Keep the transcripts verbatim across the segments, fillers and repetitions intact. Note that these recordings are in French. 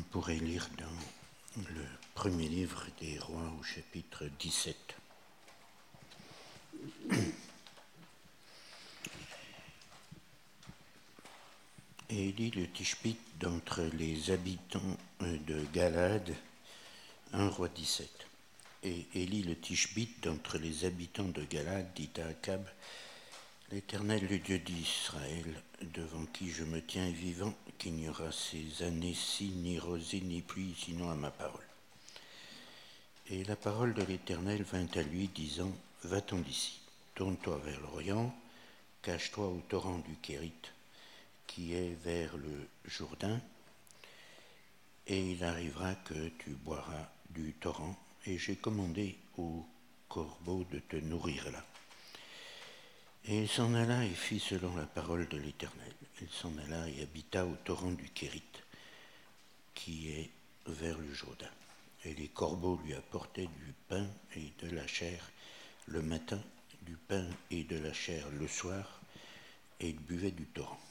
On pourrait lire dans le premier livre des Rois au chapitre dix-sept. Et Élie le Tishbite d'entre les habitants de Galad, un roi dix-sept. Et Élie le Tishbite d'entre les habitants de Galad dit à Akab: L'Éternel, le Dieu d'Israël, devant qui je me tiens vivant, qu'il n'y aura ces années-ci ni rosée ni pluie, sinon à ma parole. Et la parole de l'Éternel vint à lui, disant: Va-t'en d'ici, tourne-toi vers l'Orient, cache-toi au torrent du Kérith, qui est vers le Jourdain, et il arrivera que tu boiras du torrent, et j'ai commandé aux corbeaux de te nourrir là. Et il s'en alla et fit selon la parole de l'Éternel. Il s'en alla et habita au torrent du Kérith, qui est vers le Jourdain. Et les corbeaux lui apportaient du pain et de la chair le matin, du pain et de la chair le soir, et il buvait du torrent.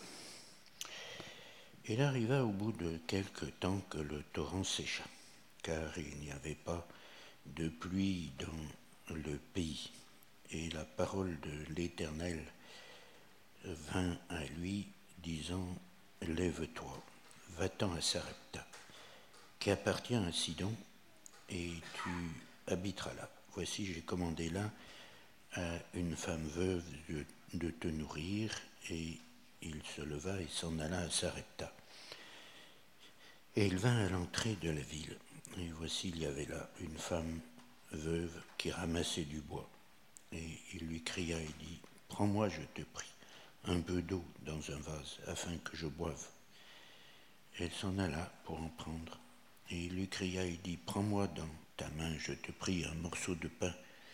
Il arriva au bout de quelque temps que le torrent sécha, car il n'y avait pas de pluie dans le pays. Et la parole de l'Éternel vint à lui, disant: Lève-toi, va-t'en à Sarepta, qui appartient à Sidon, et tu habiteras là. Voici, j'ai commandé là à une femme veuve de, de te nourrir. Et il se leva et s'en alla à Sarepta. Et il vint à l'entrée de la ville. Et voici, il y avait là une femme veuve qui ramassait du bois. Et il lui cria et dit: Prends-moi, je te prie, un peu d'eau dans un vase, afin que je boive. Elle s'en alla pour en prendre. Et il lui cria et dit: Prends-moi dans ta main, je te prie, un morceau de pain.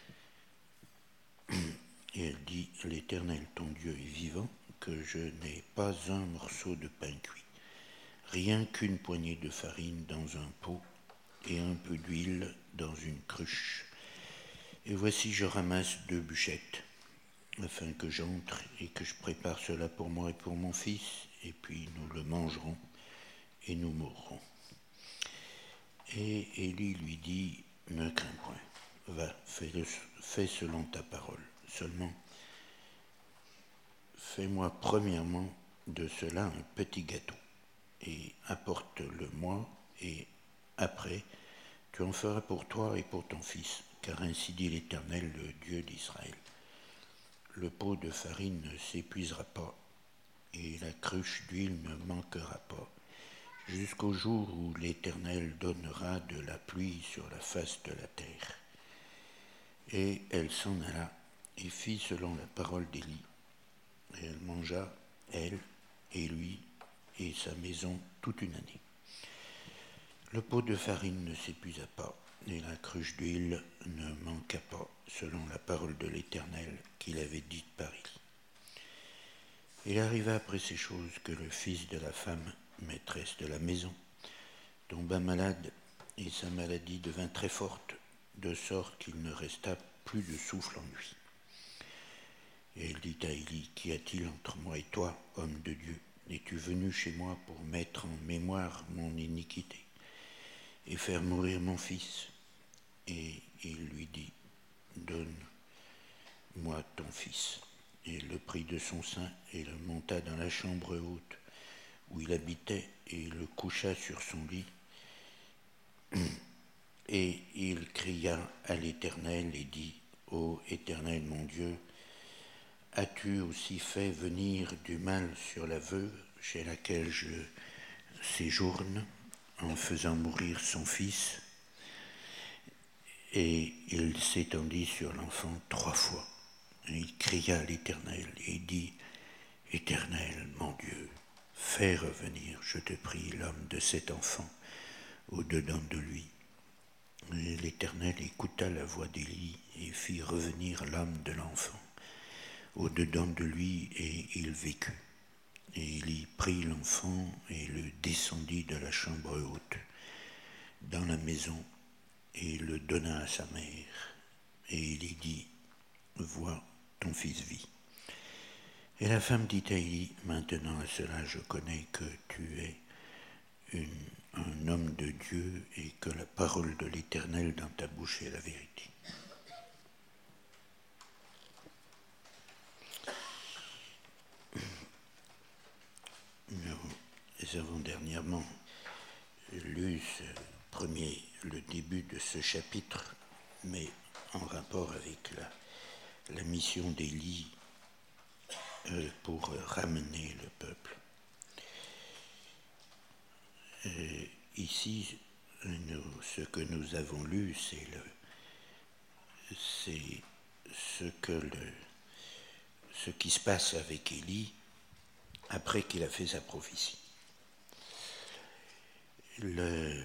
Et elle dit: L'Éternel, ton Dieu, est vivant, que je n'ai pas un morceau de pain cuit, rien qu'une poignée de farine dans un pot et un peu d'huile dans une cruche. Et voici, je ramasse deux bûchettes, afin que j'entre et que je prépare cela pour moi et pour mon fils, et puis nous le mangerons et nous mourrons. Et Élie lui dit: Ne crains point, va, fais-le, fais selon ta parole. Seulement, fais-moi premièrement de cela un petit gâteau, et apporte-le-moi, et après, tu en feras pour toi et pour ton fils, car ainsi dit l'Éternel, le Dieu d'Israël. Le pot de farine ne s'épuisera pas, et la cruche d'huile ne manquera pas, jusqu'au jour où l'Éternel donnera de la pluie sur la face de la terre. Et elle s'en alla et fit selon la parole d'Élie. Et elle mangea, elle et lui et sa maison, toute une année. Le pot de farine ne s'épuisa pas, et la cruche d'huile ne manqua pas, selon la parole de l'Éternel qu'il avait dite par Élie. Il arriva après ces choses que le fils de la femme, maîtresse de la maison, tomba malade, et sa maladie devint très forte, de sorte qu'il ne resta plus de souffle en lui. Et elle dit à Élie: Qu'y a-t-il entre moi et toi, homme de Dieu? Es-tu venu chez moi pour mettre en mémoire mon iniquité et faire mourir mon fils? Et il lui dit: Donne-moi ton fils. Et il le prit de son sein et le monta dans la chambre haute où il habitait, et il le coucha sur son lit. Et il cria à l'Éternel et dit: Ô Éternel mon Dieu, as-tu aussi fait venir du mal sur la veuve chez laquelle je séjourne, en faisant mourir son fils? Et il s'étendit sur l'enfant trois fois. Et il cria à l'Éternel et dit: Éternel, mon Dieu, fais revenir, je te prie, l'homme de cet enfant au-dedans de lui. Et l'Éternel écouta la voix d'Élie et fit revenir l'âme de l'enfant au-dedans de lui, et il vécut. Et Élie prit l'enfant et le descendit de la chambre haute dans la maison, et le donna à sa mère. Et Élie dit: Vois, ton fils vit. Et la femme dit à Élie: Maintenant à cela je connais que tu es une, un homme de Dieu et que la parole de l'Éternel dans ta bouche est la vérité. Nous avons dernièrement lu ce premier, le début de ce chapitre, mais en rapport avec la, la mission d'Élie euh, pour ramener le peuple. Euh, ici, nous, ce que nous avons lu, c'est le, c'est ce que le, ce qui se passe avec Élie après qu'il a fait sa prophétie. Le,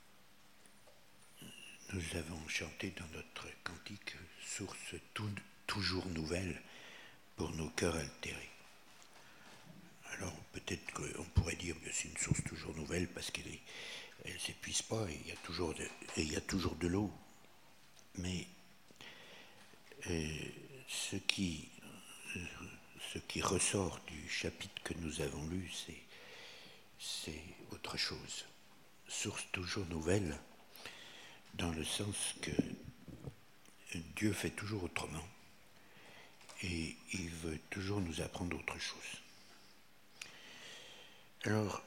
nous avons chanté dans notre cantique « Source tout, toujours nouvelle pour nos cœurs altérés ». Alors peut-être qu'on pourrait dire que c'est une source toujours nouvelle parce qu'elle ne elle s'épuise pas et il y a toujours de, et il y a toujours de l'eau. Mais euh, ce, qui, euh, ce qui ressort du chapitre que nous avons lu, c'est, c'est autre chose. Source toujours nouvelle, dans le sens que Dieu fait toujours autrement et il veut toujours nous apprendre autre chose. Alors,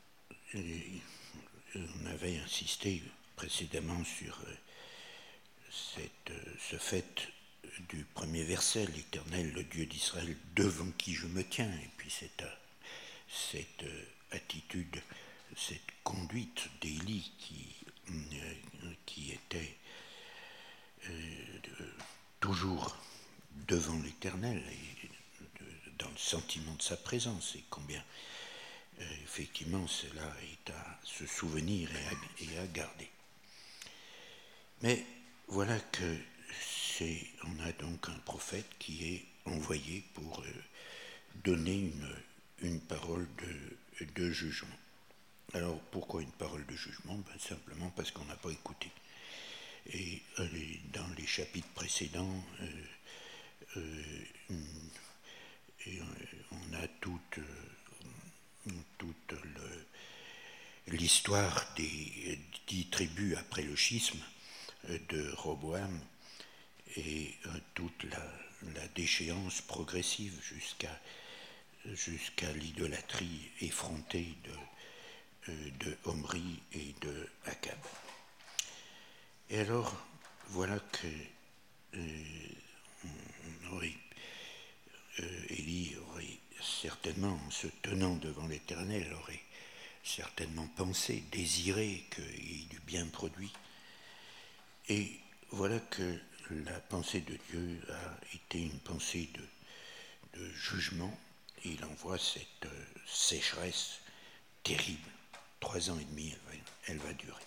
on avait insisté précédemment sur cette, ce fait du premier verset, l'Éternel, le Dieu d'Israël, devant qui je me tiens, et puis cette, cette attitude, cette conduite d'Élie qui, qui était euh, toujours devant l'Éternel et dans le sentiment de sa présence, et combien euh, effectivement cela est à se souvenir et à, et à garder. Mais voilà que c'est, on a donc un prophète qui est envoyé pour euh, donner une, une parole de, de jugement. Alors pourquoi une parole de jugement? Ben, simplement parce qu'on n'a pas écouté. Et euh, dans les chapitres précédents, euh, euh, et on a toute, toute le, l'histoire des dix tribus après le schisme de Roboam et toute la, la déchéance progressive jusqu'à, jusqu'à l'idolâtrie effrontée de, de Omri et de Akab. Et alors, voilà que euh, on aurait, euh, Élie aurait certainement, en se tenant devant l'Éternel, aurait certainement pensé, désiré qu'il y ait du bien produit. Et voilà que la pensée de Dieu a été une pensée de, de jugement. Et il envoie cette euh, sécheresse terrible. Trois ans et demi, elle va, elle va durer.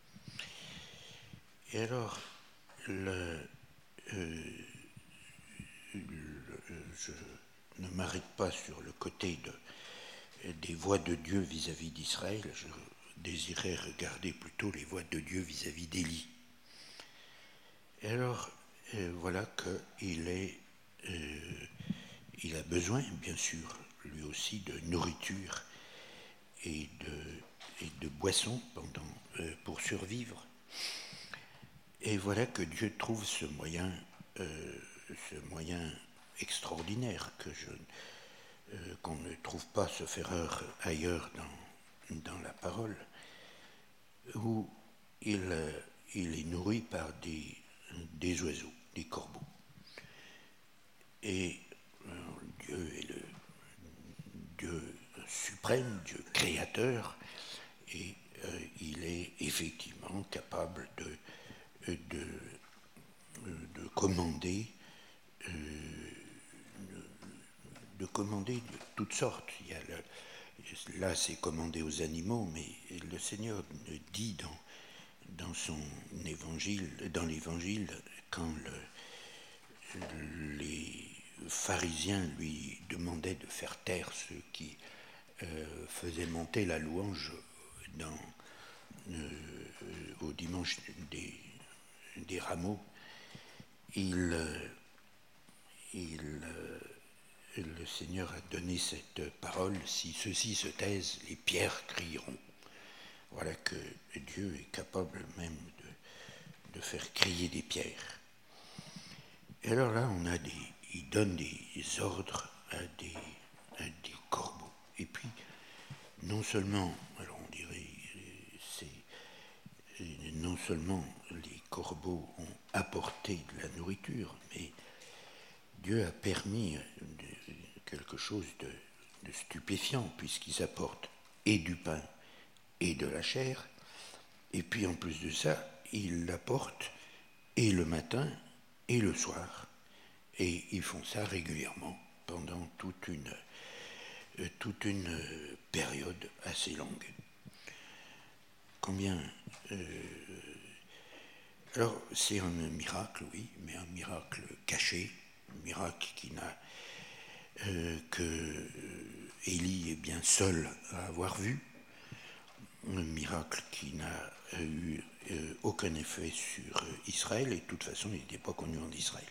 Et alors, le, euh, le, je ne m'arrête pas sur le côté de, des voies de Dieu vis-à-vis d'Israël. Je désirais regarder plutôt les voies de Dieu vis-à-vis d'Élie. Et alors, euh, voilà qu'il est, euh, il a besoin, bien sûr, lui aussi, de nourriture et de, et de boissons pendant, euh, pour survivre. Et voilà que Dieu trouve ce moyen, euh, ce moyen extraordinaire que je, euh, qu'on ne trouve pas se faire ailleurs dans, dans la parole, où il, euh, il est nourri par des, des oiseaux, des corbeaux. Et euh, Dieu est le Dieu suprême, Dieu créateur, et euh, il est effectivement capable de De, de commander euh, de commander de toutes sortes. Il y a le, là, c'est commandé aux animaux, mais le Seigneur dit dans, dans son évangile, dans l'évangile, quand le, les pharisiens lui demandaient de faire taire ceux qui euh, faisaient monter la louange dans, euh, au dimanche des des rameaux, il, il, le Seigneur a donné cette parole: si ceux-ci se taisent, les pierres crieront. Voilà que Dieu est capable même de, de faire crier des pierres. Et alors là, on a des, il donne des ordres à des, à des corbeaux. Et puis, non seulement, alors on dirait, c'est, non seulement les corbeaux ont apporté de la nourriture, mais Dieu a permis de, quelque chose de, de stupéfiant, puisqu'ils apportent et du pain et de la chair, et puis en plus de ça, ils l'apportent et le matin et le soir. Et ils font ça régulièrement pendant toute une, euh, toute une période assez longue. Combien euh, Alors c'est un miracle, oui, mais un miracle caché, un miracle qui n'a euh, que euh, Élie est bien seul à avoir vu, un miracle qui n'a eu euh, aucun effet sur euh, Israël, et de toute façon il n'était pas connu en Israël.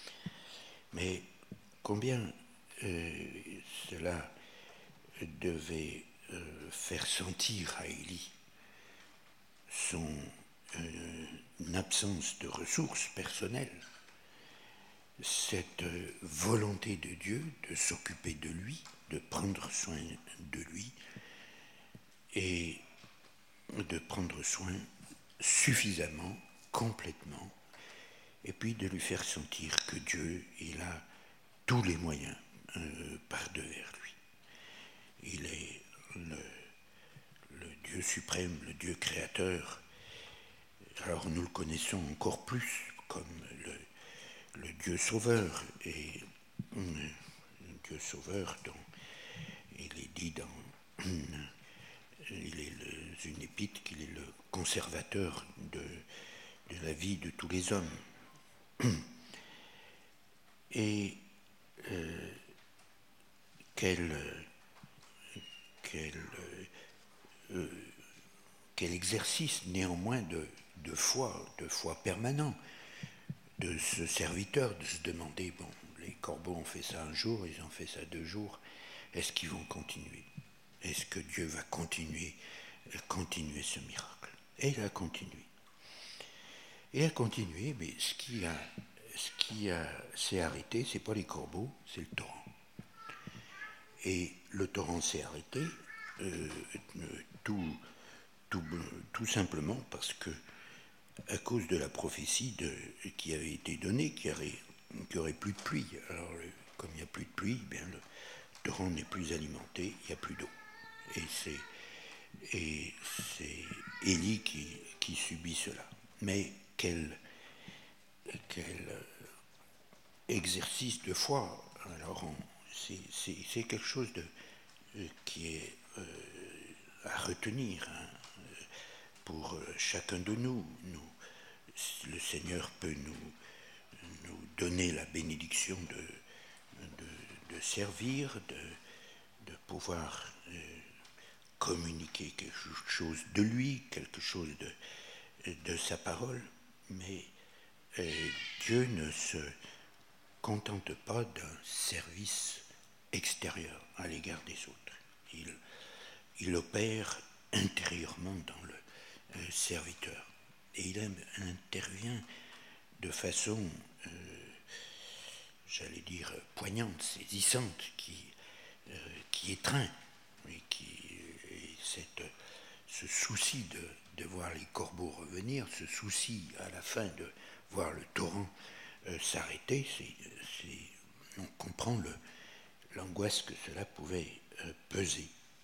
Mais combien euh, cela devait euh, faire sentir à Élie son euh, absence de ressources personnelles, cette euh, volonté de Dieu de s'occuper de lui, de prendre soin de lui, et de prendre soin suffisamment, complètement, et puis de lui faire sentir que Dieu, il a tous les moyens euh, par devers lui. Il est le, le Dieu suprême, le Dieu créateur. Alors nous le connaissons encore plus comme le, le Dieu sauveur, et euh, le Dieu sauveur dont il est dit dans il est le, une épître qu'il est le conservateur de, de la vie de tous les hommes. Et euh, quel, quel, euh, quel exercice néanmoins de, de foi, de foi permanent de ce serviteur, de se demander, bon, les corbeaux ont fait ça un jour, ils ont fait ça deux jours, est-ce qu'ils vont continuer? Est-ce que Dieu va continuer, continuer ce miracle? Et il a continué. Il a continué, mais ce qui, a, ce qui a, s'est arrêté, ce n'est pas les corbeaux, c'est le torrent. Et le torrent s'est arrêté euh, tout, tout, tout simplement parce que, à cause de la prophétie de, qui avait été donnée, qu'il n'y aurait plus de pluie. Alors, le, comme il n'y a plus de pluie, bien, le torrent n'est plus alimenté, il n'y a plus d'eau. Et c'est, et c'est Élie qui, qui subit cela. Mais quel, quel exercice de foi. Alors, on, c'est, c'est, c'est quelque chose de, qui est euh, à retenir hein, pour chacun de nous. nous. Le Seigneur peut nous, nous donner la bénédiction de, de, de servir, de, de pouvoir euh, communiquer quelque chose de lui, quelque chose de, de sa parole, mais euh, Dieu ne se contente pas d'un service extérieur à l'égard des autres. Il, il opère intérieurement dans le euh, serviteur. Et il intervient de façon, euh, j'allais dire, poignante, saisissante, qui, euh, qui étreint, et qui, et cette, ce souci de, de voir les corbeaux revenir, ce souci à la fin de voir le torrent euh, s'arrêter, c'est, c'est, on comprend le, l'angoisse que cela pouvait euh, peser.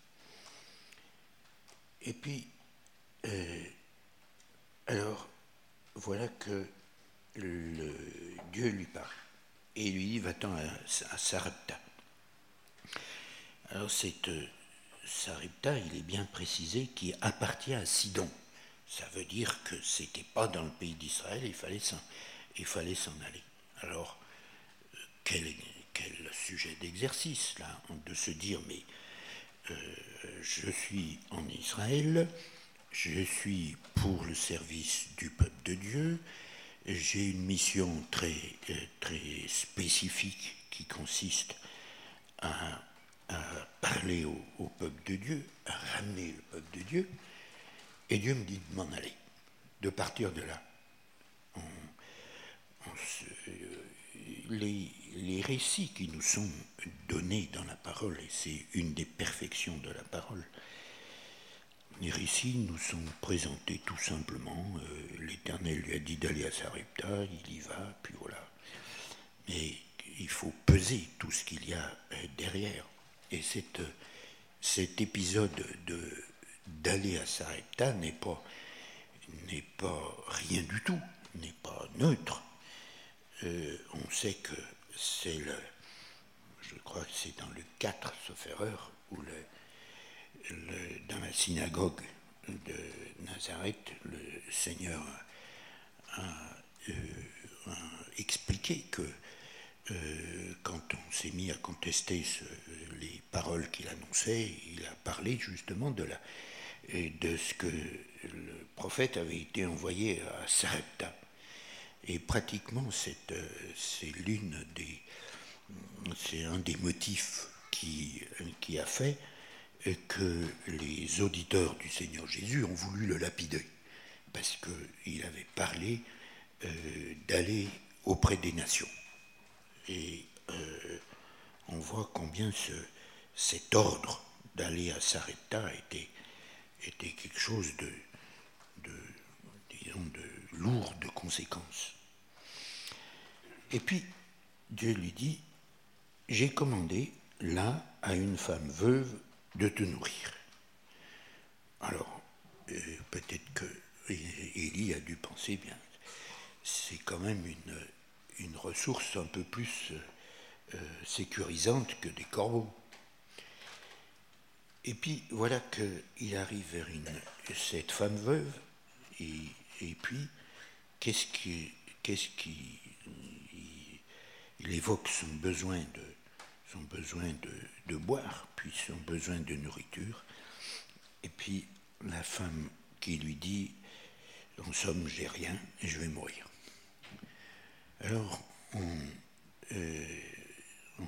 Et puis, euh, alors, voilà que le, Dieu lui parle. Et il lui dit, va-t'en à, à Sarepta. Alors, cette euh, Sarepta, il est bien précisé, qui appartient à Sidon. Ça veut dire que ce n'était pas dans le pays d'Israël, il fallait s'en, il fallait s'en aller. Alors, euh, quel, quel sujet d'exercice, là, de se dire, mais euh, je suis en Israël, je suis pour le service du peuple de Dieu, j'ai une mission très, très spécifique qui consiste à, à parler au, au peuple de Dieu, à ramener le peuple de Dieu, Et Dieu me dit de m'en aller, de partir de là. On, on se, les, les récits qui nous sont donnés dans la parole, et c'est une des perfections de la parole, les récits nous sont présentés tout simplement. Euh, L'Éternel lui a dit d'aller à Sarepta, il y va, puis voilà. Mais il faut peser tout ce qu'il y a derrière. Et cette, cet épisode de, d'aller à Sarepta n'est pas, n'est pas rien du tout, n'est pas neutre. Euh, on sait que c'est le, je crois que c'est dans le quatre, sauf erreur, où le, le, dans la synagogue de Nazareth, le Seigneur a, euh, a expliqué que euh, quand on s'est mis à contester ce, les paroles qu'il annonçait, il a parlé justement de, la, de ce que le prophète avait été envoyé à Sarepta. Et pratiquement, c'est, c'est l'une des, c'est un des motifs qui, qui a fait que les auditeurs du Seigneur Jésus ont voulu le lapider, parce qu'il avait parlé euh, d'aller auprès des nations. Et euh, on voit combien ce, cet ordre d'aller à Sarepta était, était quelque chose de, de, disons, de lourd de conséquences. Et puis, Dieu lui dit, j'ai commandé là à une femme veuve de te nourrir. Alors, euh, peut-être que Élie a dû penser, bien, c'est quand même une, une ressource un peu plus euh, sécurisante que des corbeaux. Et puis, voilà qu'il arrive vers une, cette femme veuve, et, et puis, qu'est-ce qui... Qu'est-ce qui il, il évoque son besoin de, son besoin de, de boire, puis son besoin de nourriture. Et puis la femme qui lui dit, en somme, j'ai rien et je vais mourir. Alors, on, euh, on,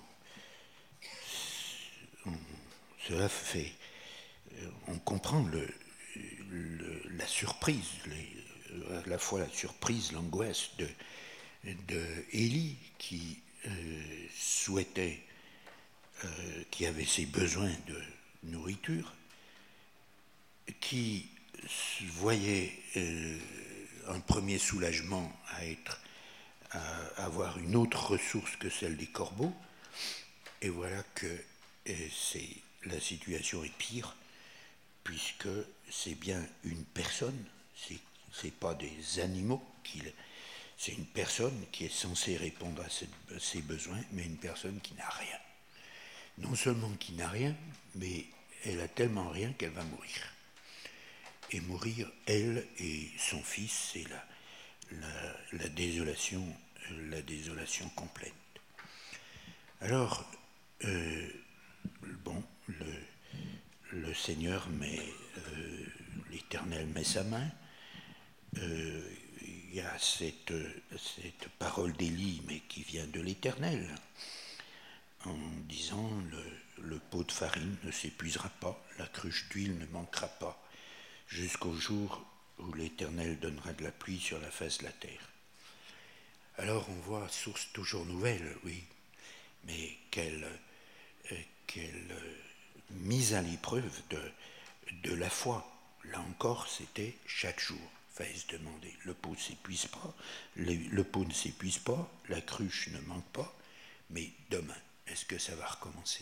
on, cela fait, on comprend le, le, la surprise, les, à la fois la surprise, l'angoisse de, de Élie qui euh, souhaitait, euh, qui avait ses besoins de nourriture, qui voyait euh, un premier soulagement à être, à avoir une autre ressource que celle des corbeaux, et voilà que euh, c'est, la situation est pire, puisque c'est bien une personne, c'est, c'est pas des animaux, qui, c'est une personne qui est censée répondre à, cette, à ses besoins, mais une personne qui n'a rien. Non seulement qui n'a rien, mais elle a tellement rien qu'elle va mourir. Et mourir, elle et son fils, c'est la, la, la désolation, la désolation complète. Alors, euh, bon, le, le Seigneur met, euh, l'Éternel met sa main. Euh, il y a cette, cette parole d'Élie, mais qui vient de l'Éternel, en disant le, le pot de farine ne s'épuisera pas, la cruche d'huile ne manquera pas, jusqu'au jour où l'Éternel donnera de la pluie sur la face de la terre. Alors on voit source toujours nouvelle, oui, mais quelle, euh, quelle euh, mise à l'épreuve de, de la foi. Là encore, c'était chaque jour. Fallait se demander, le pot ne s'épuise pas, le, le pot ne s'épuise pas, la cruche ne manque pas, mais demain, est-ce que ça va recommencer?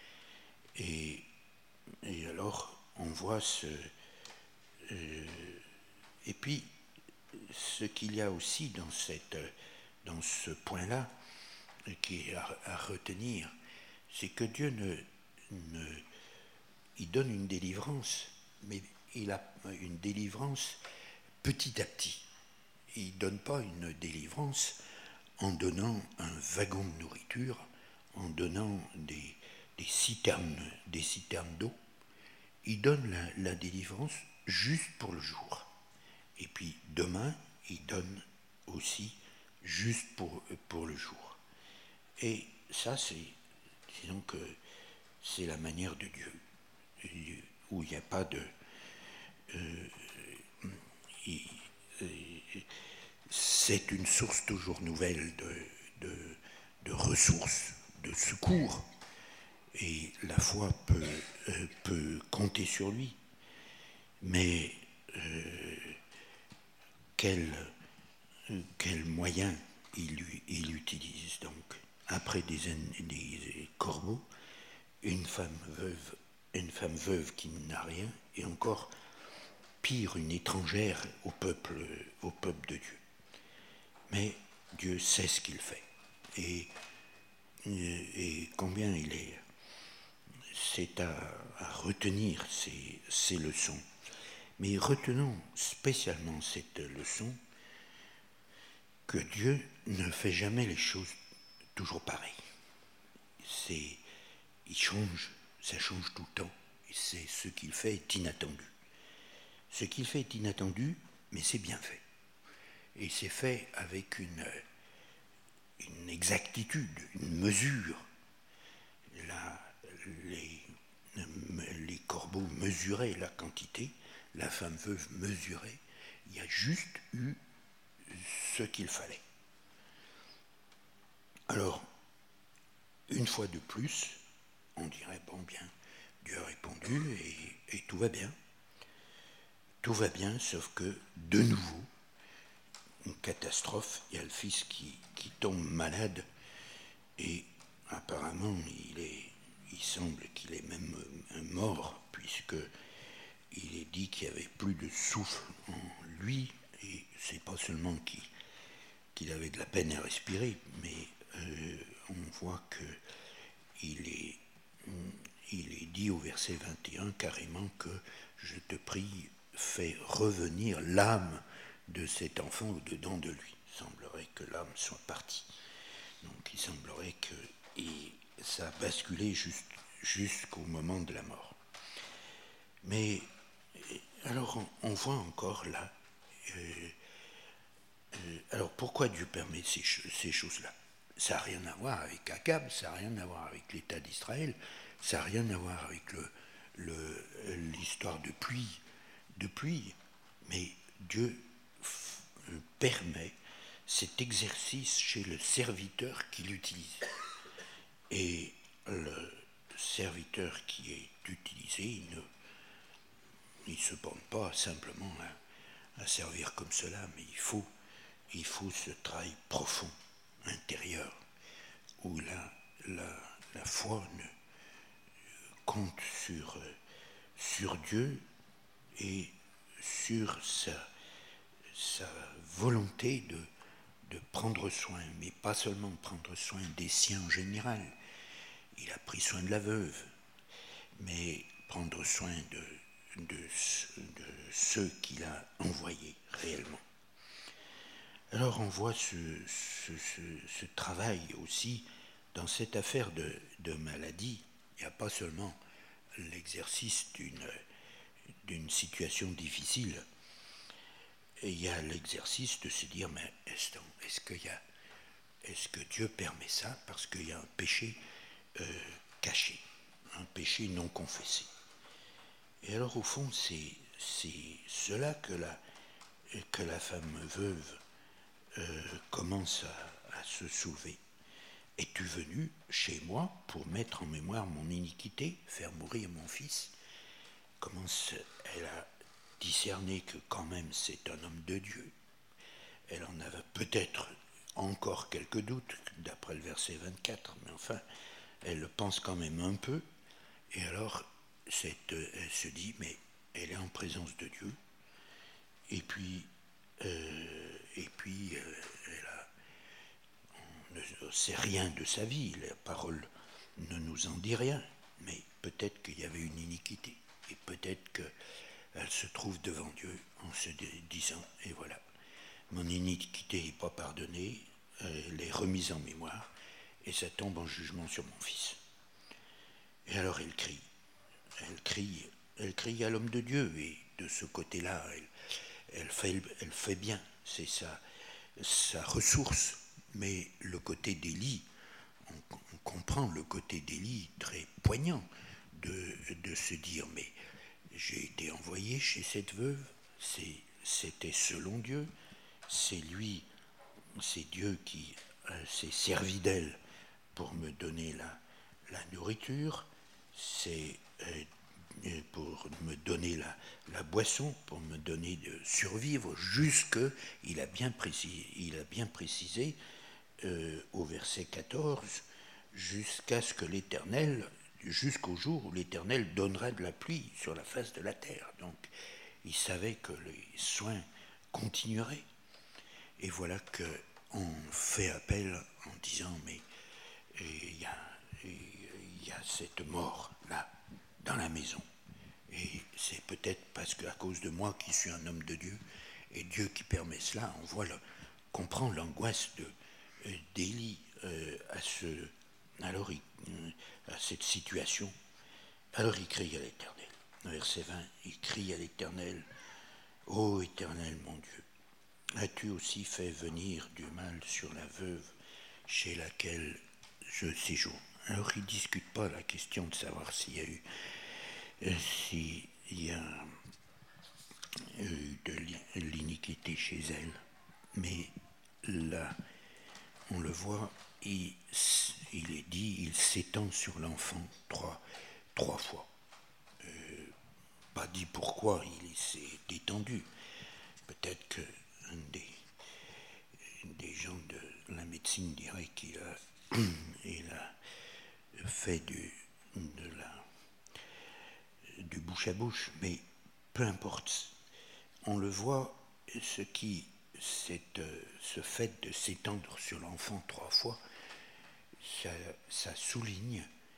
Et, et alors, on voit ce... Euh, et puis, ce qu'il y a aussi dans, cette, dans ce point-là, qui est à, à retenir, c'est que Dieu ne, ne, il donne une délivrance, mais il a une délivrance petit à petit. Il ne donne pas une délivrance en donnant un wagon de nourriture, en donnant des, des citernes, des citernes d'eau. Il donne la, la délivrance juste pour le jour. Et puis demain, il donne aussi juste pour, pour le jour. Et ça, c'est, disons que c'est la manière de Dieu, où il n'y a pas de... Euh, c'est une source toujours nouvelle de, de, de ressources, de secours. Et la foi peut, euh, peut compter sur lui. Mais euh, quel, euh, quel moyen il, il utilise donc? Après des, des corbeaux, une femme veuve, une femme veuve qui n'a rien, et encore pire, une étrangère au peuple, au peuple de Dieu. Mais Dieu sait ce qu'il fait. Et, et combien il est. C'est à, à retenir ces, ces leçons. Mais retenons spécialement cette leçon que Dieu ne fait jamais les choses toujours pareilles. C'est, il change, ça change tout le temps. Et c'est ce qu'il fait est inattendu. Ce qu'il fait est inattendu, mais c'est bien fait. Et c'est fait avec une, une exactitude, une mesure. Là, les, les corbeaux mesuraient la quantité, la femme veuve mesurait. Il y a juste eu ce qu'il fallait. Alors, une fois de plus, on dirait, bon bien, Dieu a répondu et, et tout va bien. Tout va bien, sauf que, de nouveau, une catastrophe, il y a le fils qui, qui tombe malade et apparemment il, est, il semble qu'il est même mort puisque il est dit qu'il n'y avait plus de souffle en lui et c'est pas seulement qu'il, qu'il avait de la peine à respirer, mais euh, on voit qu'il est, il est dit au verset vingt et un carrément que je te prie, fais revenir l'âme de cet enfant au-dedans de lui. Il semblerait que l'âme soit partie. Donc il semblerait que et ça a basculé juste, jusqu'au moment de la mort. Mais alors on, on voit encore là, euh, euh, alors pourquoi Dieu permet ces, ces choses-là? Ça n'a rien à voir avec Akab, ça n'a rien à voir avec l'État d'Israël, ça n'a rien à voir avec le, le, l'histoire de pluie, de pluie, mais Dieu permet cet exercice chez le serviteur qui l'utilise. Et le serviteur qui est utilisé, il ne se borne pas simplement à, à servir comme cela, mais il faut, il faut ce travail profond, intérieur, où la, la, la foi ne compte sur, sur Dieu et sur sa, sa volonté de, de prendre soin, mais pas seulement prendre soin des siens en général. Il a pris soin de la veuve, mais prendre soin de, de, de ceux qu'il a envoyés réellement. Alors on voit ce, ce, ce, ce travail aussi dans cette affaire de, de maladie. Il n'y a pas seulement l'exercice d'une, d'une situation difficile, et il y a l'exercice de se dire, mais est-ce, est-ce, qu'il y a, est-ce que Dieu permet ça parce qu'il y a un péché euh, caché, un péché non confessé? Et alors au fond, c'est, c'est cela que la, que la femme veuve euh, commence à, à se soulever. Es-tu venu chez moi pour mettre en mémoire mon iniquité, faire mourir mon fils? Commence, elle a discerné que quand même c'est un homme de Dieu. Elle en avait peut-être encore quelques doutes, d'après le verset vingt-quatre, mais enfin, elle le pense quand même un peu. Et alors, cette, elle se dit, mais elle est en présence de Dieu. Et puis, euh, et puis euh, elle a, on ne sait rien de sa vie, la parole ne nous en dit rien, mais peut-être qu'il y avait une iniquité. Et peut-être qu'elle se trouve devant Dieu en se disant, et voilà, mon iniquité n'est pas pardonnée, elle est remise en mémoire, et ça tombe en jugement sur mon fils. Et alors elle crie, elle crie, elle crie à l'homme de Dieu, et de ce côté-là, elle, elle, fait, elle fait bien, c'est sa, sa ressource, mais le côté d'Élie, on, on comprend le côté d'Élie très poignant, de, de se dire, mais j'ai été envoyé chez cette veuve, c'est, c'était selon Dieu, c'est lui c'est Dieu qui euh, s'est servi d'elle pour me donner la, la nourriture, c'est euh, pour me donner la, la boisson, pour me donner de survivre, jusque, il a bien précisé, il a bien précisé euh, au verset quatorze, jusqu'à ce que l'Éternel, jusqu'au jour où l'Éternel donnera de la pluie sur la face de la terre. Donc, il savait que les soins continueraient. Et voilà qu'on fait appel en disant, mais il y a, y a cette mort là, dans la maison. Et c'est peut-être parce qu'à cause de moi qui suis un homme de Dieu, et Dieu qui permet cela, on voit le, comprend l'angoisse de, euh, d'Élie euh, à, ce, alors il, euh, à cette situation. Alors il crie à l'Éternel. Verset vingt, il crie à l'Éternel, ô Éternel mon Dieu, as-tu aussi fait venir du mal sur la veuve chez laquelle je séjourne? Alors il ne discute pas la question de savoir s'il y a eu, euh, s'il y a eu de l'iniquité chez elle, mais là, on le voit, il, il est dit, il s'étend sur l'enfant trois, trois fois. Euh, pas dit pourquoi il s'est détendu. Peut-être que des, des gens de la médecine diraient qu'il a, il a fait du, de la, du bouche à bouche, mais peu importe. On le voit, ce qui, cette, ce fait de s'étendre sur l'enfant trois fois, ça, ça souligne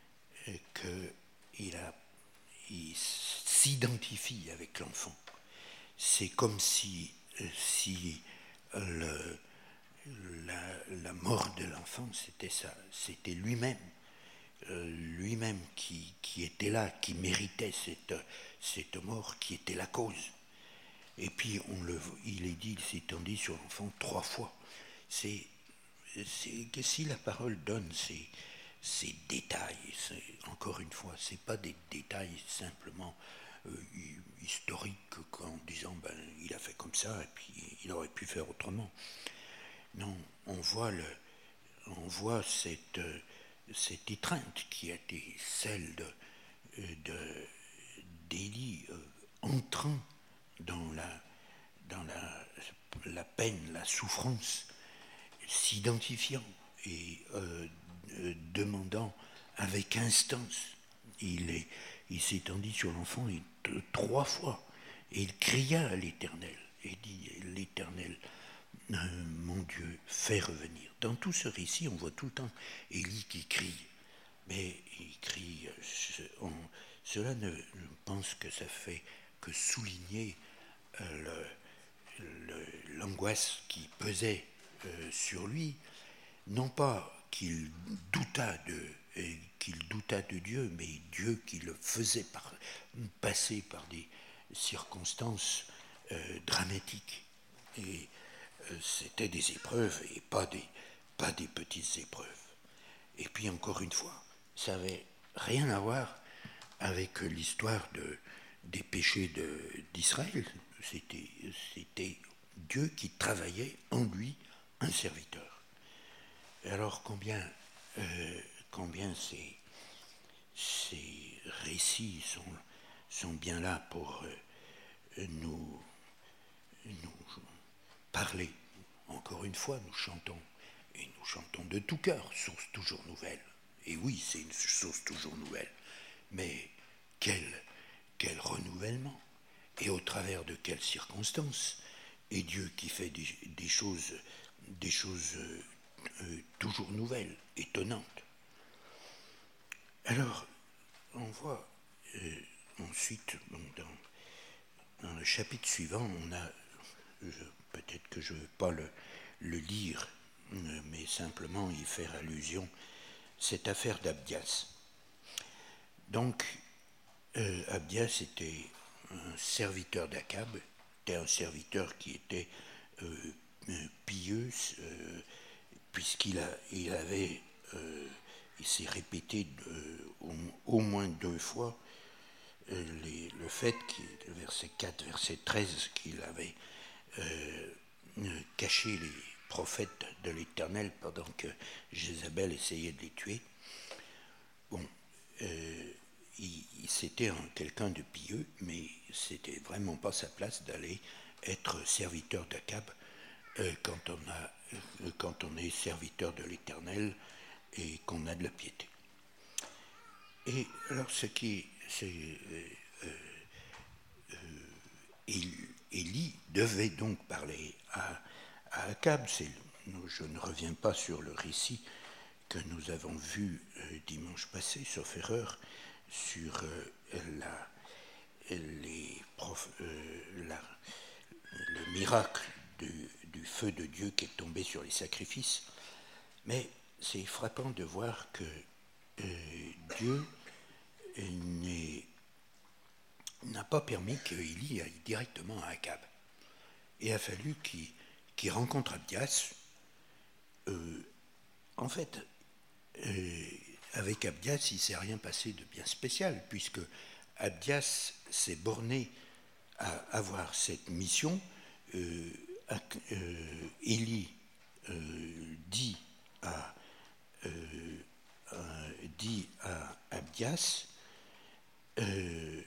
qu'il a, il s'identifie avec l'enfant. C'est comme si, si le, la, la mort de l'enfant, c'était ça, c'était lui-même, euh, lui-même qui, qui était là, qui méritait cette, cette mort, qui était la cause. Et puis, on le, il est dit, il s'étendit sur l'enfant trois fois. C'est, c'est que si la parole donne ces, ces détails, c'est, encore une fois, c'est pas des détails simplement euh, historiques, en disant, ben, il a fait comme ça, et puis il aurait pu faire autrement. Non, on voit, le, on voit cette, cette étreinte qui a été celle de, de, d'Élie euh, entrant dans la, dans la, la peine, la souffrance, s'identifiant et euh, euh, demandant avec instance. Il, est, il s'étendit sur l'enfant et, euh, trois fois, et il cria à l'Éternel, et dit, l'Éternel, euh, mon Dieu, fais revenir. Dans tout ce récit, on voit tout le temps Élie qui crie, mais il crie, on, cela ne, je pense que ça fait que souligner euh, le, le, l'angoisse qui pesait euh, sur lui, non pas qu'il doutât de, euh, qu'il doutât de Dieu, mais Dieu qui le faisait par, passer par des circonstances euh, dramatiques. Et euh, c'était des épreuves et pas des, pas des petites épreuves. Et puis encore une fois, ça n'avait rien à voir avec l'histoire de, des péchés de, d'Israël. C'était, c'était Dieu qui travaillait en lui un serviteur. Alors combien, euh, combien ces, ces récits sont, sont bien là pour euh, nous, nous parler. Encore une fois, nous chantons, et nous chantons de tout cœur, source toujours nouvelle. Et oui, c'est une source toujours nouvelle. Mais quel, quel renouvellement, et au travers de quelles circonstances, et Dieu qui fait des, des choses, des choses euh, euh, toujours nouvelles, étonnantes. Alors, on voit euh, ensuite, bon, dans, dans le chapitre suivant, on a, je, peut-être que je ne veux pas le, le lire, mais simplement y faire allusion, cette affaire d'Abdias. Donc, euh, Abdias était un serviteur d'Akab, était un serviteur qui était euh, pieux, euh, puisqu'il a, il avait, euh, il s'est répété de, au, au moins deux fois euh, les, le fait, verset quatre, verset treize, qu'il avait euh, caché les, prophètes de l'Éternel pendant que Jézabel essayait de les tuer. Bon, euh, il, il, c'était un, quelqu'un de pieux, mais c'était vraiment pas sa place d'aller être serviteur d'Akab euh, quand, on a, euh, quand on est serviteur de l'Éternel et qu'on a de la piété. Et alors, ce qui c'est, euh, euh, Élie devait donc parler à, à Akab. C'est, je ne reviens pas sur le récit que nous avons vu euh, dimanche passé, sauf erreur, sur euh, la, les prof, euh, la, le miracle du, du feu de Dieu qui est tombé sur les sacrifices. Mais c'est frappant de voir que euh, Dieu n'a pas permis qu'Élie aille directement à Akab. Il a fallu qu'il, qu'il rencontre Abdias. Euh, en fait, euh, avec Abdias, il ne s'est rien passé de bien spécial, puisque Abdias s'est borné à avoir cette mission. Euh, euh, Élie euh, dit à, euh, à, dit à Abdias, euh,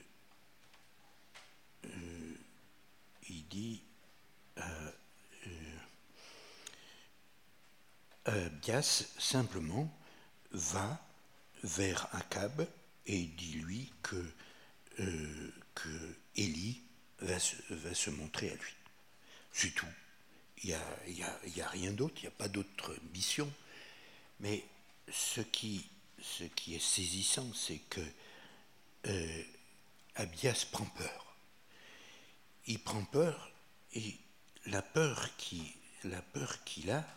euh, il dit à euh, Abdias simplement va vers Akab et dis-lui que, euh, que Élie va se, va se montrer à lui. C'est tout. Il n'y a, il y a, il y a rien d'autre, il n'y a pas d'autre mission. Mais ce qui, ce qui est saisissant, c'est que euh, Abdias prend peur. Il prend peur et la peur, qui, la peur qu'il a,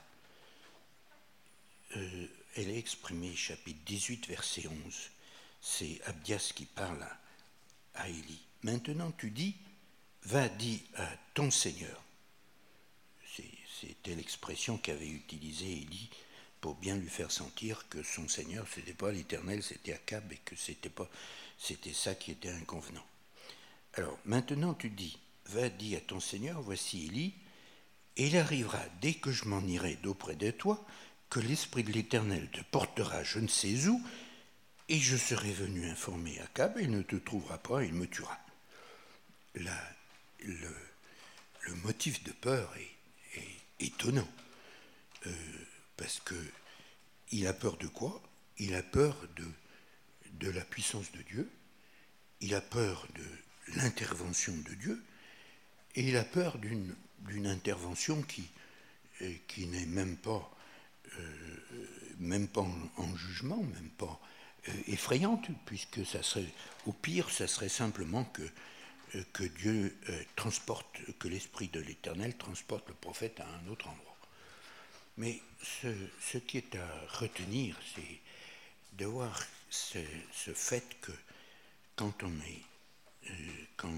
euh, elle est exprimée, chapitre dix-huit, verset onze. C'est Abdias qui parle à, à Élie. Maintenant tu dis, va dire à ton Seigneur. C'est, c'était l'expression qu'avait utilisée Élie pour bien lui faire sentir que son Seigneur, ce n'était pas l'Éternel, c'était Akab, et que c'était, pas, c'était ça qui était inconvenant. Alors, maintenant tu dis, va dire à ton Seigneur, voici Élie, et il arrivera, dès que je m'en irai d'auprès de toi, que l'Esprit de l'Éternel te portera je ne sais où, et je serai venu informer Akab, et il ne te trouvera pas, et il me tuera. La, le, le motif de peur est, est étonnant, euh, parce que il a peur de quoi? Il a peur de, de la puissance de Dieu, il a peur de l'intervention de Dieu, et il a peur d'une, d'une intervention qui, euh, qui n'est même pas, euh, même pas en, en jugement, même pas euh, effrayante, puisque ça serait, au pire, ça serait simplement que, euh, que Dieu euh, transporte, que l'Esprit de l'Éternel transporte le prophète à un autre endroit. Mais ce, ce qui est à retenir, c'est de voir ce, ce fait que quand on est, euh, quand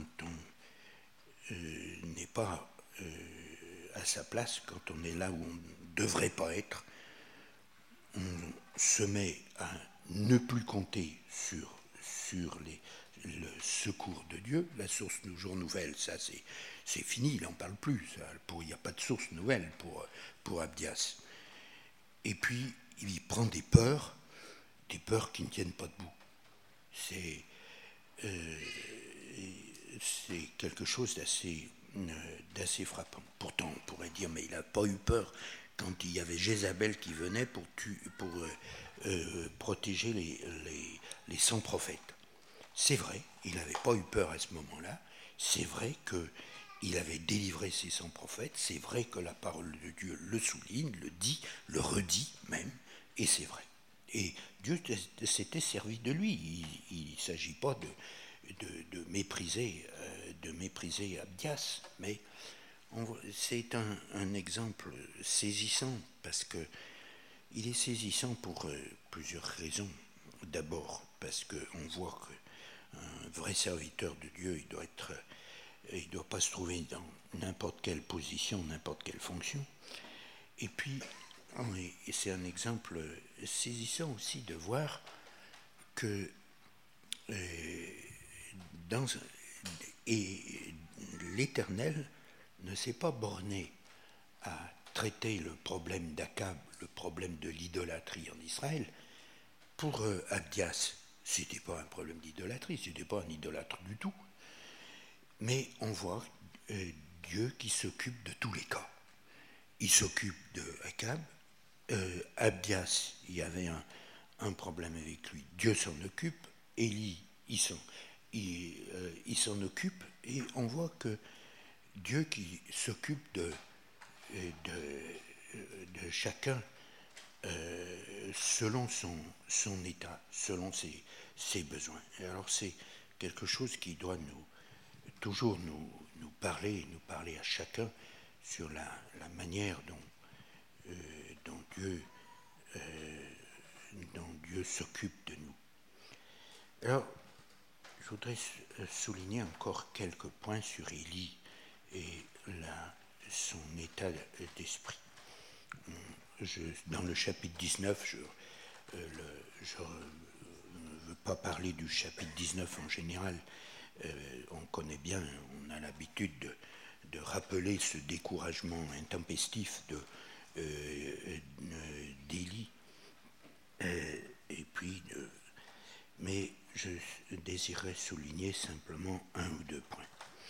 on euh, n'est pas euh, à sa place, quand on est là où on ne devrait pas être, on se met à ne plus compter sur, sur les, le secours de Dieu. La source du jour nouvelle, ça c'est, c'est fini, il n'en parle plus. Ça, pour, il n'y a pas de source nouvelle pour, pour Abdias. Et puis, il prend des peurs, des peurs qui ne tiennent pas debout. C'est, euh, c'est quelque chose d'assez, euh, d'assez frappant. Pourtant, on pourrait dire, mais il n'a pas eu peur quand il y avait Jézabel qui venait pour, tu, pour euh, euh, protéger les, les, les cent prophètes. C'est vrai, il n'avait pas eu peur à ce moment-là. C'est vrai qu'il avait délivré ses cent prophètes. C'est vrai que la parole de Dieu le souligne, le dit, le redit même. Et c'est vrai. Et Dieu s'était servi de lui. Il ne s'agit pas de, de, de, mépriser, euh, de mépriser Abdias, mais on, c'est un, un exemple saisissant, parce que il est saisissant pour euh, plusieurs raisons. D'abord, parce qu'on voit qu'un vrai serviteur de Dieu, il doit être, il ne doit pas se trouver dans n'importe quelle position, n'importe quelle fonction. Et puis, et c'est un exemple saisissant aussi de voir que euh, dans, et l'Éternel ne s'est pas borné à traiter le problème d'Akab, le problème de l'idolâtrie en Israël. Pour euh, Abdias, ce n'était pas un problème d'idolâtrie, ce n'était pas un idolâtre du tout. Mais on voit euh, Dieu qui s'occupe de tous les cas. Il s'occupe de Akab. Euh, Abdias, il y avait un, un problème avec lui. Dieu s'en occupe. Élie, il s'en, il, euh, il s'en occupe. Et on voit que Dieu qui s'occupe de, de, de chacun euh, selon son, son état, selon ses, ses besoins. Et alors c'est quelque chose qui doit nous toujours nous, nous parler, nous parler à chacun sur la, la manière dont, euh, dont Dieu, euh, dont Dieu s'occupe de nous. Alors, je voudrais souligner encore quelques points sur Élie et la, son état d'esprit. Je, dans le chapitre dix-neuf, je, euh, le, je ne veux pas parler du chapitre dix-neuf en général. Euh, on connaît bien, on a l'habitude de, de rappeler ce découragement intempestif de, euh, euh, d'Élie. Euh, et puis, euh, mais je désirais souligner simplement un ou deux points.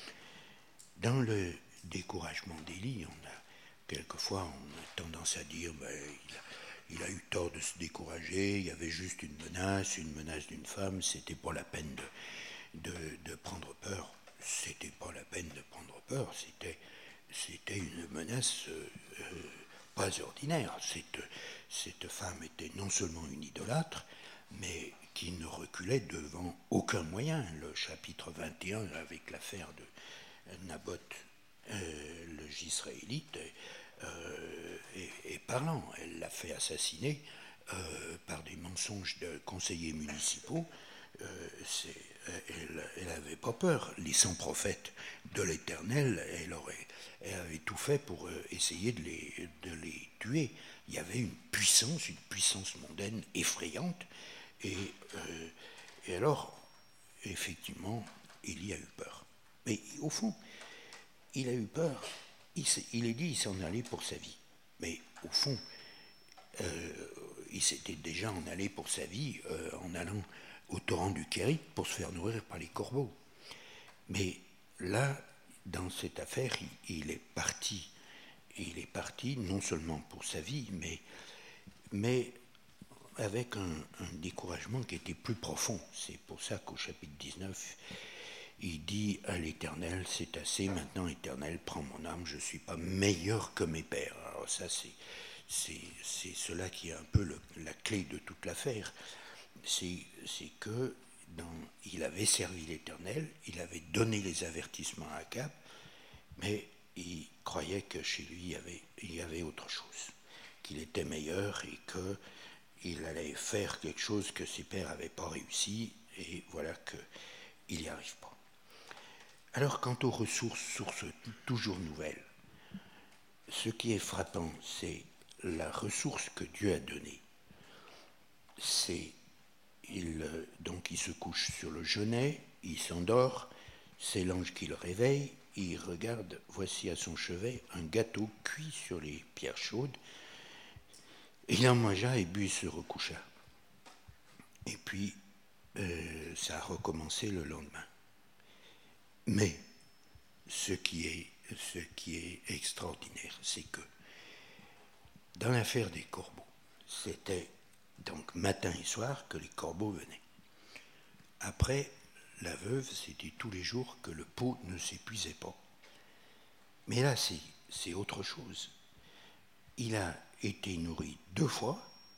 Dans le découragement d'Élie, on a quelquefois on a tendance à dire ben, il, a, il a eu tort de se décourager, il y avait juste une menace, une menace d'une femme, c'était pas la peine de, de, de prendre peur. C'était pas la peine de prendre peur, c'était, c'était une menace euh, euh, pas ordinaire. Cette, cette femme était non seulement une idolâtre, mais qui ne reculait devant aucun moyen. Le chapitre vingt et un, avec l'affaire de Naboth, euh, le Jisraélite, euh, est, est parlant. Elle l'a fait assassiner euh, par des mensonges de conseillers municipaux. Euh, c'est, elle n'avait pas peur. Les cent prophètes de l'Éternel, elle, aurait, elle avait tout fait pour euh, essayer de les, de les tuer. Il y avait une puissance, une puissance mondaine effrayante. Et, euh, et alors, effectivement, il y a eu peur. Mais au fond, il a eu peur. Il, il est dit qu'il s'en allait pour sa vie. Mais au fond, euh, il s'était déjà en allé pour sa vie euh, en allant au torrent du Kérit pour se faire nourrir par les corbeaux. Mais là, dans cette affaire, il, il est parti. Il est parti non seulement pour sa vie, mais, mais avec un, un découragement qui était plus profond. C'est pour ça qu'au chapitre dix-neuf, il dit à l'Éternel, c'est assez, maintenant Éternel, prends mon âme, je ne suis pas meilleur que mes pères. Alors ça, c'est, c'est, c'est cela qui est un peu le, la clé de toute l'affaire. C'est, c'est que dans, il avait servi l'Éternel, il avait donné les avertissements à Akab, mais il croyait que chez lui, il y avait, il y avait autre chose, qu'il était meilleur et qu'il allait faire quelque chose que ses pères n'avaient pas réussi, et voilà qu'il n'y arrive pas. Alors, quant aux ressources, sources toujours nouvelles, ce qui est frappant, c'est la ressource que Dieu a donnée. C'est, il, donc il se couche sur le genêt, il s'endort, c'est l'ange qui le réveille, il regarde, voici à son chevet un gâteau cuit sur les pierres chaudes. Il en mangea et but et se recoucha. Et puis, euh, ça a recommencé le lendemain. Mais ce qui est, ce qui est extraordinaire, c'est que dans l'affaire des corbeaux, c'était donc matin et soir que les corbeaux venaient. Après, la veuve, c'était tous les jours que le pot ne s'épuisait pas. Mais là, c'est, c'est autre chose. Il a été nourri deux fois,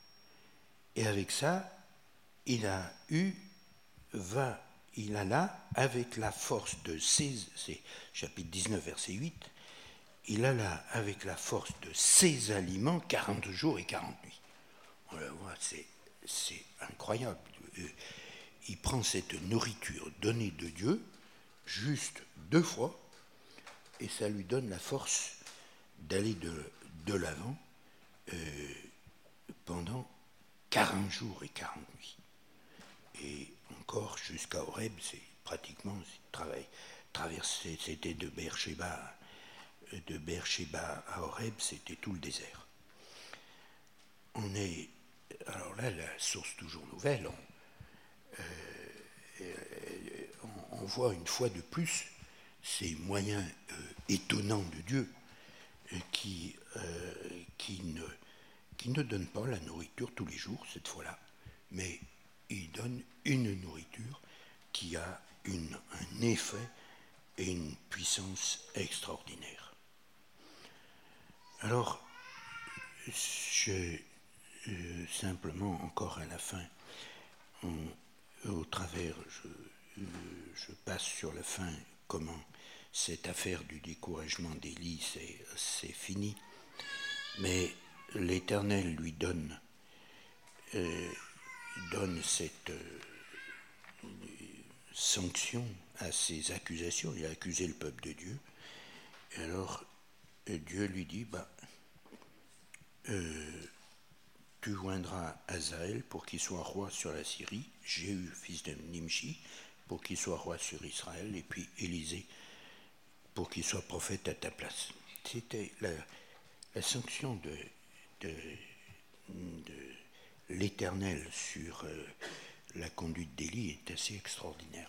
et avec ça, il a eu vingt. Il alla avec la force de ses, c'est chapitre dix-neuf, verset huit, il alla avec la force de ses aliments quarante jours et quarante nuits. On le voit, c'est, c'est incroyable. Il prend cette nourriture donnée de Dieu, juste deux fois, et ça lui donne la force d'aller de, de l'avant euh, pendant quarante jours et quarante nuits. Et encore jusqu'à Horeb, c'est pratiquement c'est travail, traversé, c'était de Beersheba de Beersheba à Horeb, c'était tout le désert. On est, alors là, la source toujours nouvelle, on, euh, on, on voit une fois de plus ces moyens euh, étonnants de Dieu euh, qui, euh, qui, ne, qui ne donne pas la nourriture tous les jours, cette fois-là, mais il donne une nourriture qui a une, un effet et une puissance extraordinaire. Alors, je, euh, simplement, encore à la fin, on, au travers, je, euh, je passe sur la fin, comment cette affaire du découragement d'Élie, c'est, c'est fini, mais l'Éternel lui donne, euh, donne cette euh, sanction à ses accusations. Il a accusé le peuple de Dieu, et alors Dieu lui dit, bah, euh, tu joindras Hazaël pour qu'il soit roi sur la Syrie, Jéhu, fils de Nimshi, pour qu'il soit roi sur Israël, et puis Élisée pour qu'il soit prophète à ta place. C'était la, la sanction de, de, de l'Éternel sur euh, la conduite d'Élie est assez extraordinaire.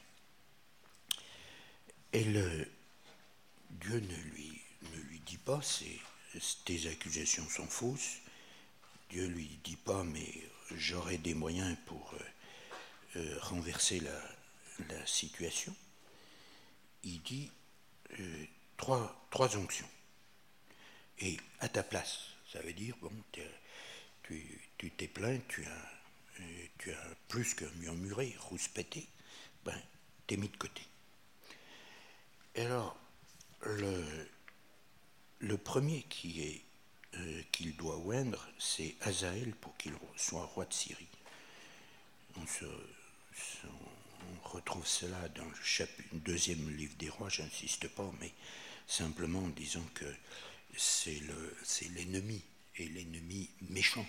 Et le, Dieu ne lui, ne lui dit pas, c'est, tes accusations sont fausses. Dieu ne lui dit pas, mais j'aurai des moyens pour euh, euh, renverser la, la situation. Il dit euh, trois, trois onctions. Et à ta place, ça veut dire, bon, tu, tu t'es plaint, tu as, euh, tu as plus que murmuré, rouspété, ben, t'es mis de côté. Et alors, le, le premier qui est, euh, qu'il doit oindre, c'est Hazaël pour qu'il soit roi de Syrie. On, se, on retrouve cela dans le chapitre, deuxième livre des rois, j'insiste pas, mais simplement en disant que c'est, le, c'est l'ennemi, et l'ennemi méchant,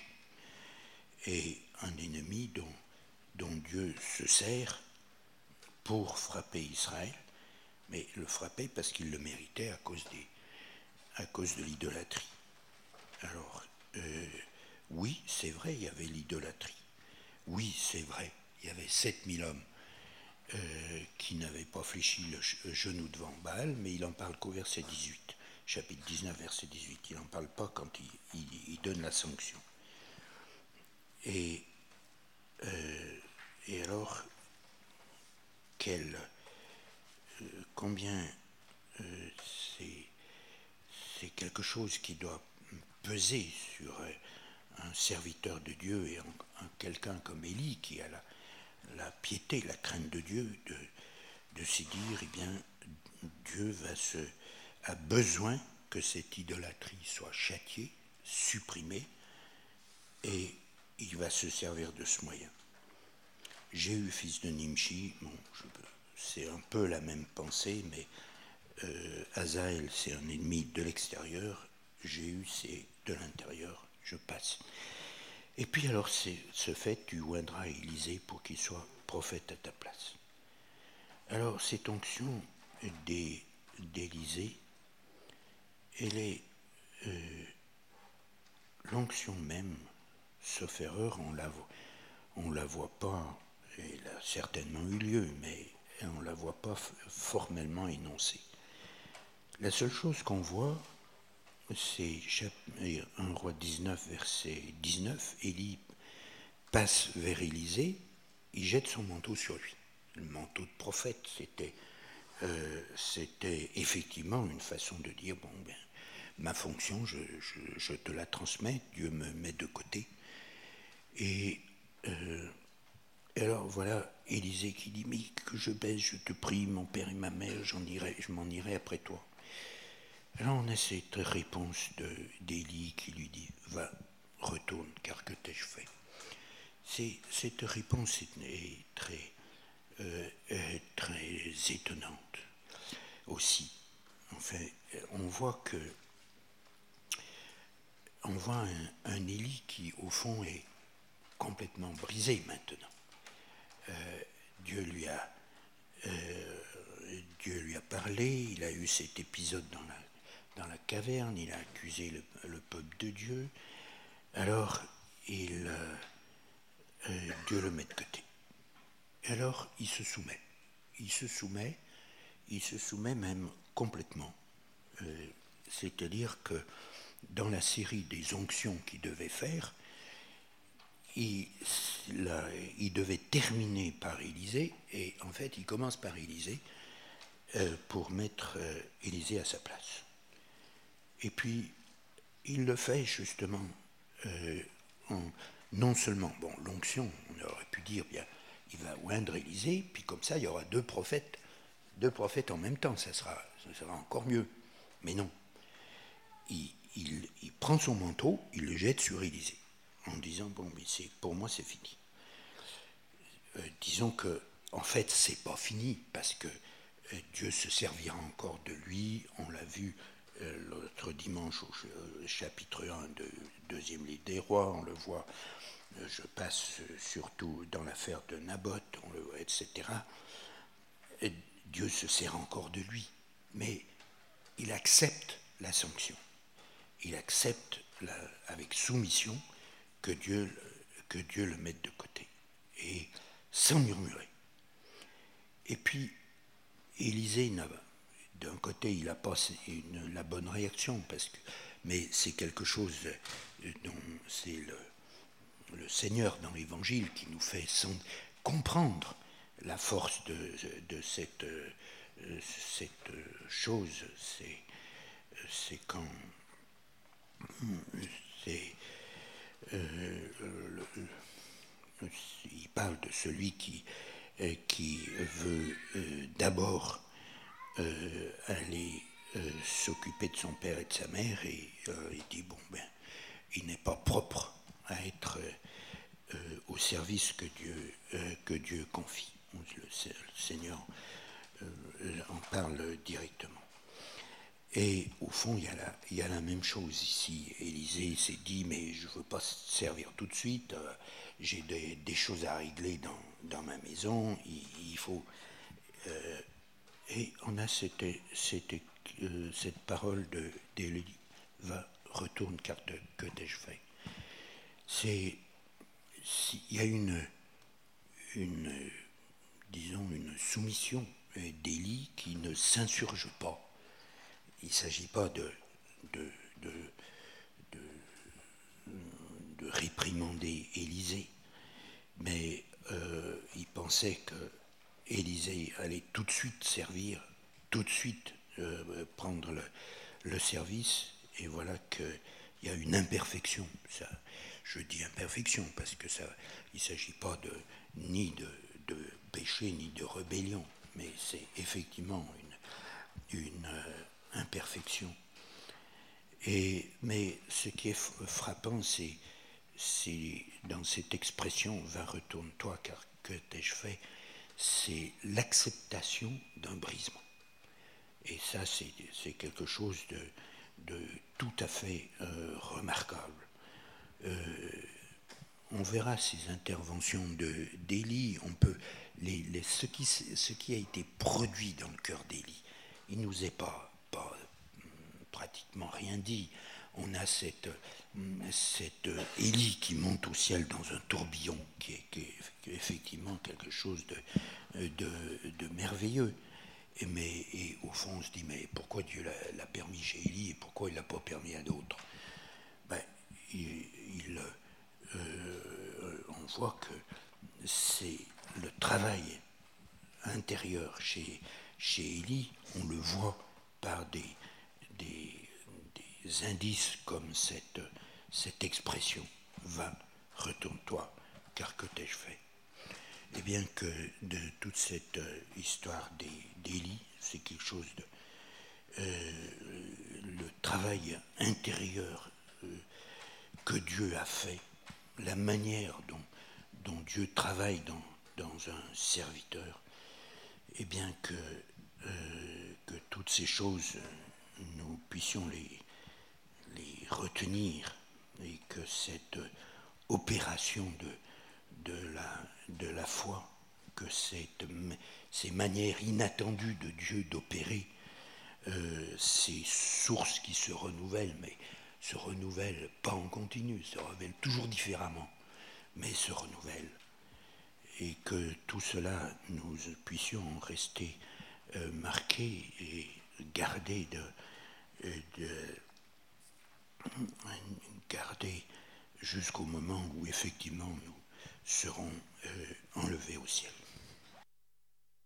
et un ennemi dont, dont Dieu se sert pour frapper Israël, mais le frapper parce qu'il le méritait à cause, des, à cause de l'idolâtrie. Alors, euh, oui, c'est vrai, il y avait l'idolâtrie. Oui, c'est vrai, il y avait sept mille hommes euh, qui n'avaient pas fléchi le genou devant Baal, mais il en parle qu'au verset dix-huit, chapitre dix-neuf, verset dix-huit. Il n'en parle pas quand il, il, il donne la sanction. Et, euh, et alors, quel, euh, combien euh, c'est, c'est quelque chose qui doit peser sur euh, un serviteur de Dieu et un, un, quelqu'un comme Élie qui a la, la piété, la crainte de Dieu, de, de se dire, eh bien, Dieu va se, a besoin que cette idolâtrie soit châtiée, supprimée, et il va se servir de ce moyen. Jéhu, fils de Nimshi, bon, je, c'est un peu la même pensée, mais euh, Hazaël, c'est un ennemi de l'extérieur, Jéhu, c'est de l'intérieur, je passe. Et puis alors, c'est, ce fait, tu oindras Élisée pour qu'il soit prophète à ta place. Alors, cette onction des, d'Élisée, elle est euh, l'onction même, sauf erreur, on la, on la voit pas, elle a certainement eu lieu, mais on ne la voit pas formellement énoncée. La seule chose qu'on voit, c'est un roi dix-neuf, verset dix-neuf, Élie passe vers Élisée, il jette son manteau sur lui. Le manteau de prophète, c'était, euh, c'était effectivement une façon de dire, bon, ben, ma fonction, je, je, je te la transmets, Dieu me met de côté. Et, euh, et alors voilà, Élisée qui dit, mais que je baisse, je te prie, mon père et ma mère, j'en irai, je m'en irai après toi. Alors on a cette réponse de, d'Élie qui lui dit, va, retourne, car que t'ai-je fait? C'est, cette réponse est, est très, euh, est très étonnante aussi. Enfin, on voit que on voit un, un Élie qui, au fond, est complètement brisé maintenant. Euh, Dieu lui a euh, Dieu lui a parlé, il a eu cet épisode dans la, dans la caverne, il a accusé le, le peuple de Dieu. Alors, il, euh, euh, Dieu le met de côté. Alors, il se soumet. Il se soumet, il se soumet même complètement. Euh, c'est-à-dire que dans la série des onctions qu'il devait faire, il, la, il devait terminer par Élisée, et en fait, il commence par Élisée euh, pour mettre euh, Élisée à sa place. Et puis, il le fait justement euh, en, non seulement, bon, l'onction, on aurait pu dire, bien, il va oindre Élisée, puis comme ça, il y aura deux prophètes, deux prophètes en même temps, ça sera, ça sera encore mieux. Mais non. Il, il, il prend son manteau, il le jette sur Élisée, en disant, bon, mais c'est, pour moi, c'est fini. Euh, disons que, en fait, c'est pas fini, parce que euh, Dieu se servira encore de lui, on l'a vu euh, l'autre dimanche au euh, chapitre un de deuxième livre des rois, on le voit, euh, je passe euh, surtout dans l'affaire de Naboth, on le voit, et cetera. Et Dieu se sert encore de lui, mais il accepte la sanction. Il accepte la, avec soumission que Dieu, que Dieu le mette de côté, et sans murmurer. Et puis, Élisée, d'un côté, il n'a pas une, la bonne réaction, parce que, mais c'est quelque chose dont c'est le, le Seigneur dans l'Évangile qui nous fait sans, comprendre la force de, de cette, cette chose. C'est, c'est quand... C'est, euh, le, le, il parle de celui qui, euh, qui veut euh, d'abord euh, aller euh, s'occuper de son père et de sa mère, et euh, il dit, bon, ben, il n'est pas propre à être euh, au service que Dieu, euh, que Dieu confie. Le, le Seigneur euh, en parle directement. Et au fond, il y, a la, il y a la même chose ici. Élisée s'est dit, mais je ne veux pas servir tout de suite, euh, j'ai des, des choses à régler dans, dans ma maison, il, il faut... Euh, et on a cette, cette, euh, cette parole de, d'Élie, va, retourne, car te, que t'ai-je fait? C'est... Il y a une, une, disons, une soumission d'Élie qui ne s'insurge pas. Il ne s'agit pas de, de, de, de, de réprimander Élisée, mais euh, il pensait que Élisée allait tout de suite servir, tout de suite euh, prendre le, le service, et voilà qu'il y a une imperfection. Ça, je dis imperfection parce que ça, il ne s'agit pas de, ni de, de péché ni de rébellion, mais c'est effectivement une, une euh, imperfection. Et, mais ce qui est frappant, c'est, c'est dans cette expression « va, retourne-toi, car que t'ai-je fait ?» c'est l'acceptation d'un brisement. Et ça, c'est, c'est quelque chose de, de tout à fait euh, remarquable. Euh, on verra ces interventions de, d'Élie, on peut, les, les, ce, qui, ce qui a été produit dans le cœur d'Élie, il ne nous est pas, pas pratiquement rien dit. On a cette, cette Élie qui monte au ciel dans un tourbillon, qui est, qui est, qui est effectivement quelque chose de, de, de merveilleux. Et, mais, et au fond, on se dit, mais pourquoi Dieu l'a, l'a permis chez Élie et pourquoi il ne l'a pas permis à d'autres? Ben, il, il, euh, on voit que c'est le travail intérieur chez, chez Élie, on le voit par des, des, des indices comme cette, cette expression « va, retourne-toi, car que t'ai-je fait ?» Eh bien que de toute cette histoire d'Élie, c'est quelque chose de... Euh, le travail intérieur euh, que Dieu a fait, la manière dont, dont Dieu travaille dans, dans un serviteur, eh bien que, euh, que toutes ces choses, nous puissions les, les retenir, et que cette opération de, de, la, de la foi, que cette, ces manières inattendues de Dieu d'opérer, euh, ces source qui se renouvelle, mais se renouvelle pas en continu, se renouvelle toujours différemment, mais se renouvelle. Et que tout cela, nous puissions rester euh, marqués et garder de, de garder jusqu'au moment où effectivement nous serons euh, enlevés au ciel.